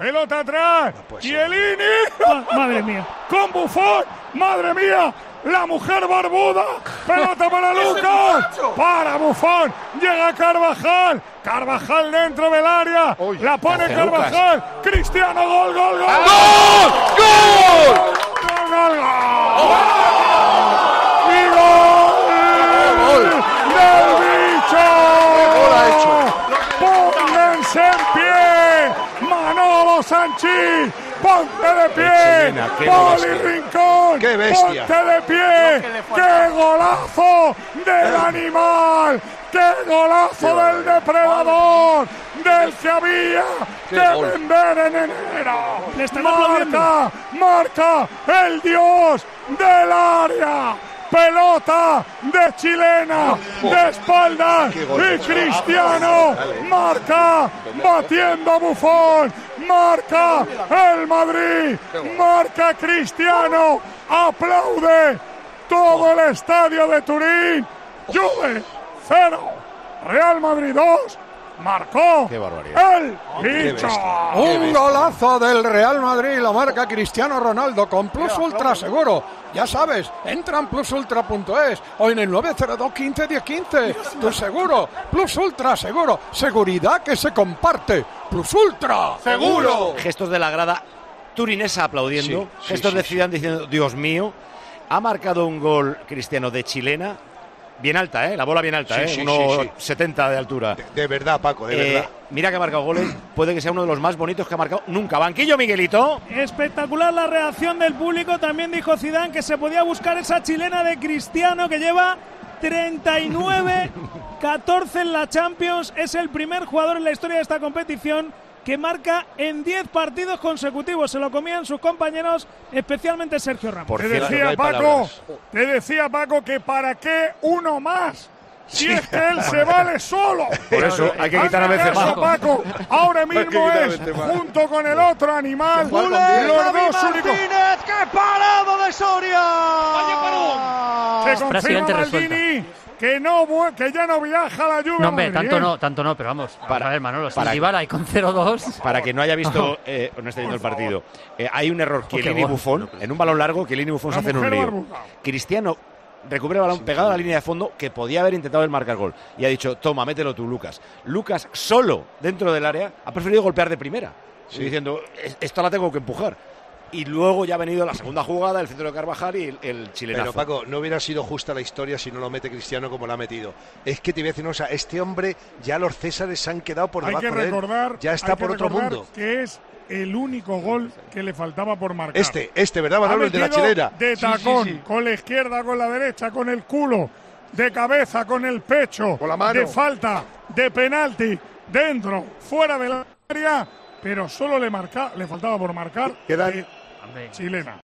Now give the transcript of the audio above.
pelota atrás, Chiellini, Madre mía. con Buffon, madre mía, la mujer barbuda, pelota para Lucas, para Buffon, llega Carvajal, Carvajal dentro del área, la pone Carvajal, Cristiano, gol, gol, gol, ¡Gol! ¡Gol! gol, gol, y gol del bicho, gol ha hecho! pónganse en pie, Manolo Sanchís, ponte de pie, Chilena, qué Poli bestia. Rincón, ¡Qué bestia! ponte de pie, qué golazo del animal, qué golazo del depredador, del que había que gol. vender en enero. Le están aplaudiendo. Marca el dios del área. Pelota de chilena, de espaldas, Qué gol. y Cristiano marca, batiendo a Buffon, marca el Madrid, marca Cristiano, aplaude todo el estadio de Turín. Juve 0, Real Madrid 2, marcó Qué barbaridad. el bicho. Un golazo del Real Madrid, la marca Cristiano Ronaldo con Plus Ultra seguro. Ya sabes, entra en plusultra.es o en el 902 15 10 15. Tu seguro, Plus Ultra seguro. Seguridad que se comparte. Plus Ultra. ¡Seguro! Gestos de la grada turinesa aplaudiendo, gestos de Zidane diciendo Dios mío. Ha marcado un gol Cristiano de chilena, bien alta, la bola bien alta, 1,70 de altura. De verdad, Paco, de verdad. Mira que ha marcado goles, puede que sea uno de los más bonitos que ha marcado nunca. Banquillo, Miguelito. Espectacular la reacción del público. También dijo Zidane que se podía buscar esa chilena de Cristiano que lleva 39-14 en la Champions. Es el primer jugador en la historia de esta competición que marca en 10 partidos consecutivos. Se lo comían sus compañeros, especialmente Sergio Ramos. Por Te cierto, decía no hay Paco, palabras. que para qué uno más. Si es que él se vale solo. Por eso hay que quitar a veces Hazme más. caso, Paco. Ahora mismo quitar a es, Benzema. junto con el otro animal, los dos únicos. ¡Qué parado de Soria! Se confirma Prácticamente Maldini que ya no viaja a la Juve. No, hombre, Madrid, tanto no, pero vamos. Para- a ver, Manolo, para- sin Dybala y con 0-2. Para que no haya visto o no esté viendo el partido, hay un error. Chiellini y gol. Buffon, en un balón largo, Chiellini y Buffon se La hacen un mujer lío. barbuda. Cristiano recupera el balón pegado a la línea de fondo, que podía haber intentado el marcar gol. Y ha dicho, toma, mételo tú, Lucas. Lucas, solo dentro del área, ha preferido golpear de primera. Diciendo, esto la tengo que empujar. Y luego ya ha venido la segunda jugada, el centro de Carvajal y el chilenazo. Pero Paco, no hubiera sido justa la historia si no lo mete Cristiano como lo ha metido. Es que te voy a decir una cosa, este hombre ya los Césares se han quedado por Hay debajo que de él. recordar, Ya está hay que por otro recordar mundo. que es el único gol que le faltaba por marcar. Este, ¿verdad, Manolo? El de la metido chilena. de Sí, tacón, sí, sí. con la izquierda, con la derecha, con el culo, de cabeza, con el pecho, Con la mano. de falta, de penalti, dentro, fuera del área, pero solo le faltaba por marcar Quedan chilena.